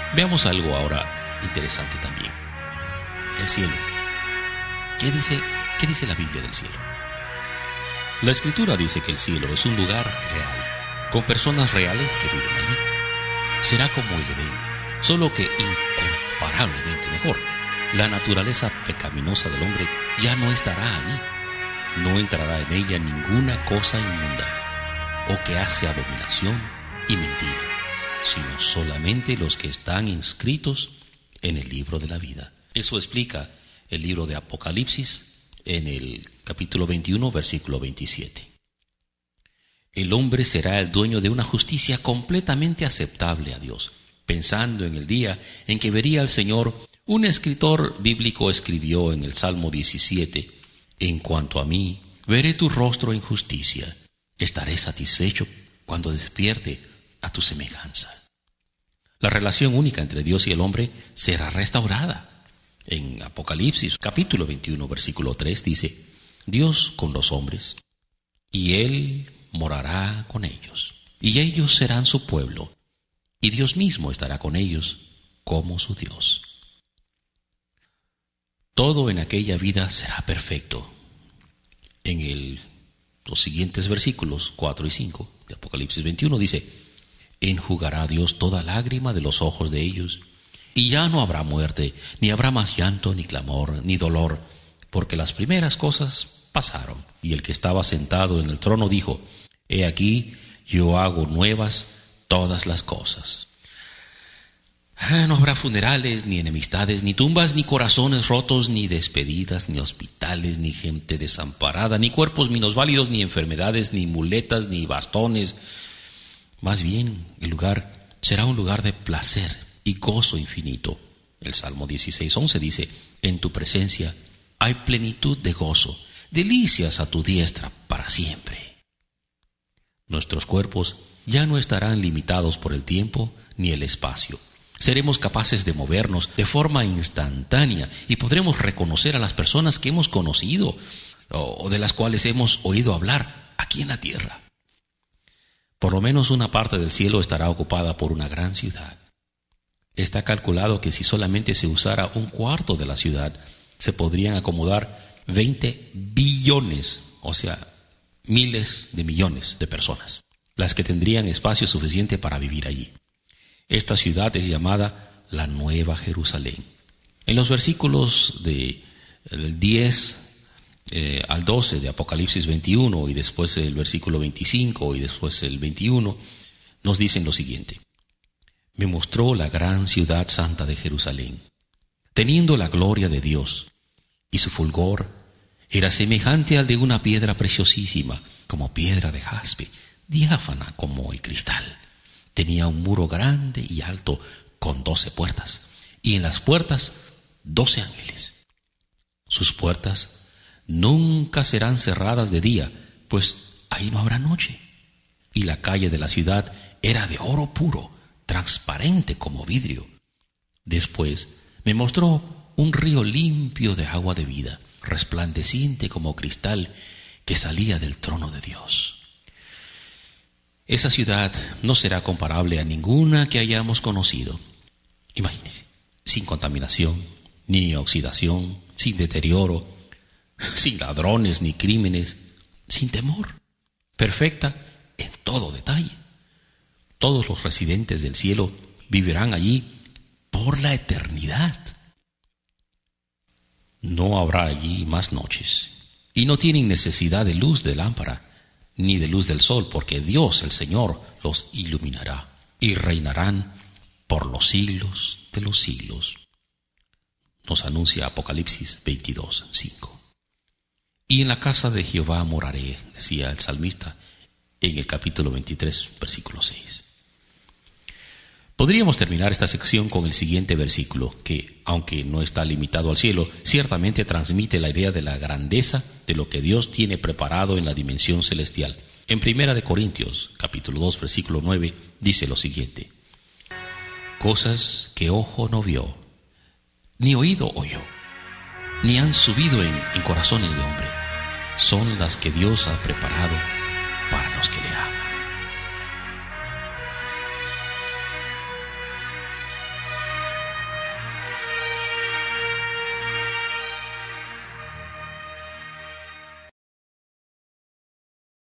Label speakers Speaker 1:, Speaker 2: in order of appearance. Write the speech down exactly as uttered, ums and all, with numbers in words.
Speaker 1: Veamos algo ahora interesante también. El cielo. ¿Qué dice, qué dice la Biblia del cielo? La Escritura dice que el cielo es un lugar real, con personas reales que viven allí. Será como el Edén, solo que incomparablemente mejor. La naturaleza pecaminosa del hombre ya no estará allí. No entrará en ella ninguna cosa inmunda o que hace abominación y mentira, sino solamente los que están inscritos en el libro de la vida. Eso explica el libro de Apocalipsis en el capítulo veintiuno, versículo veintisiete. El hombre será el dueño de una justicia completamente aceptable a Dios. Pensando en el día en que vería al Señor, un escritor bíblico escribió en el Salmo diecisiete: en cuanto a mí, veré tu rostro en justicia. Estaré satisfecho cuando despierte a tu semejanza. La relación única entre Dios y el hombre será restaurada. En Apocalipsis capítulo veintiuno, versículo tres dice: Dios con los hombres, y Él morará con ellos, y ellos serán su pueblo, y Dios mismo estará con ellos como su Dios. Todo en aquella vida será perfecto. En el, los siguientes versículos cuatro y cinco de Apocalipsis veintiuno dice: enjugará Dios toda lágrima de los ojos de ellos, y ya no habrá muerte, ni habrá más llanto, ni clamor, ni dolor, porque las primeras cosas pasaron. Y el que estaba sentado en el trono dijo: he aquí, yo hago nuevas todas las cosas. Ah, no habrá funerales, ni enemistades, ni tumbas, ni corazones rotos, ni despedidas, ni hospitales, ni gente desamparada, ni cuerpos minusválidos, ni enfermedades, ni muletas, ni bastones. Más bien, el lugar será un lugar de placer y gozo infinito. El Salmo dieciséis, once dice: en tu presencia hay plenitud de gozo, delicias a tu diestra para siempre. Nuestros cuerpos ya no estarán limitados por el tiempo ni el espacio. Seremos capaces de movernos de forma instantánea y podremos reconocer a las personas que hemos conocido o de las cuales hemos oído hablar aquí en la tierra. Por lo menos una parte del cielo estará ocupada por una gran ciudad. Está calculado que si solamente se usara un cuarto de la ciudad, se podrían acomodar veinte billones, o sea, miles de millones de personas, las que tendrían espacio suficiente para vivir allí. Esta ciudad es llamada la Nueva Jerusalén. En los versículos de del diez eh, al doce de Apocalipsis veintiuno y después el versículo veinticinco y después el veintiuno, nos dicen lo siguiente: me mostró la gran ciudad santa de Jerusalén, teniendo la gloria de Dios, y su fulgor era semejante al de una piedra preciosísima, como piedra de jaspe, diáfana como el cristal. Tenía un muro grande y alto con doce puertas, y en las puertas doce ángeles. Sus puertas nunca serán cerradas de día, pues ahí no habrá noche. Y la calle de la ciudad era de oro puro, transparente como vidrio. Después me mostró un río limpio de agua de vida, resplandeciente como cristal, que salía del trono de Dios. Esa ciudad no será comparable a ninguna que hayamos conocido. Imagínense, sin contaminación, ni oxidación, sin deterioro, sin ladrones ni crímenes, sin temor, perfecta en todo detalle. Todos los residentes del cielo vivirán allí por la eternidad. No habrá allí más noches, y no tienen necesidad de luz de lámpara, ni de luz del sol, porque Dios, el Señor, los iluminará, y reinarán por los siglos de los siglos. Nos anuncia Apocalipsis veintidós, cinco. Y en la casa de Jehová moraré, decía el salmista en el capítulo veintitrés, versículo seis. Podríamos terminar esta sección con el siguiente versículo, que, aunque no está limitado al cielo, ciertamente transmite la idea de la grandeza de lo que Dios tiene preparado en la dimensión celestial. En Primera de Corintios, capítulo dos, versículo nueve, dice lo siguiente: cosas que ojo no vio, ni oído oyó, ni han subido en, en corazones de hombre, son las que Dios ha preparado